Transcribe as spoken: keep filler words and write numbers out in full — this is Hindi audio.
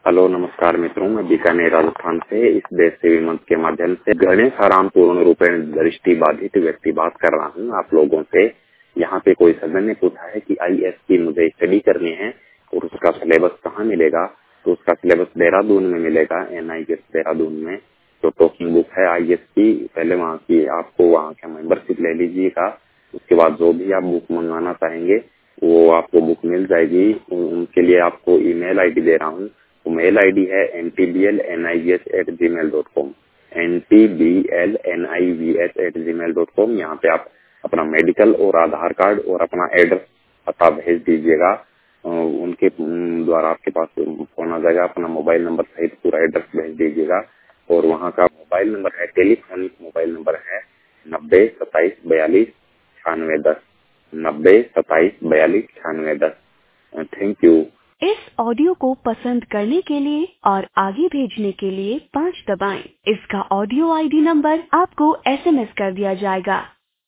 हेलो नमस्कार मित्रों, मैं बीकानेर राजस्थान से इस देश सेवी मंच के माध्यम से गणेश आराम पूर्ण रूपेण दृष्टि बाधित व्यक्ति बात कर रहा हूँ आप लोगों से। यहाँ पे कोई सज्जन ने पूछा है कि आई एस की मुझे स्टडी करनी है और उसका सिलेबस कहाँ मिलेगा। तो उसका सिलेबस देहरादून में मिलेगा, एन आई एस देहरादून में। तो टॉकिंग बुक है आई एस की, पहले वहाँ की आपको वहाँ का मेंबरशिप ले लीजिएगा। उसके बाद जो भी आप बुक मंगवाना चाहेंगे वो आपको बुक मिल जाएगी। उनके लिए आपको ईमेल आईडी दे रहा हूँ। तो मेल आईडी है N T B L N I V S at Gmail dot com, N T B L N I V S at Gmail dot com. यहाँ पे आप अपना मेडिकल और आधार कार्ड और अपना एड्रेस पता भेज दीजिएगा। उनके द्वारा आपके पास फोन आ जाएगा। अपना मोबाइल नंबर सहित पूरा एड्रेस भेज दीजिएगा। और वहाँ का मोबाइल नंबर है, टेलीफोनिक मोबाइल नंबर है नब्बे सताइस बयालीस छियानवे दस, नब्बे सताइस बयालीस छियानवे दस। Thank you. इस ऑडियो को पसंद करने के लिए और आगे भेजने के लिए पाँच दबाएं। इसका ऑडियो आईडी नंबर आपको एस एम एस कर दिया जाएगा।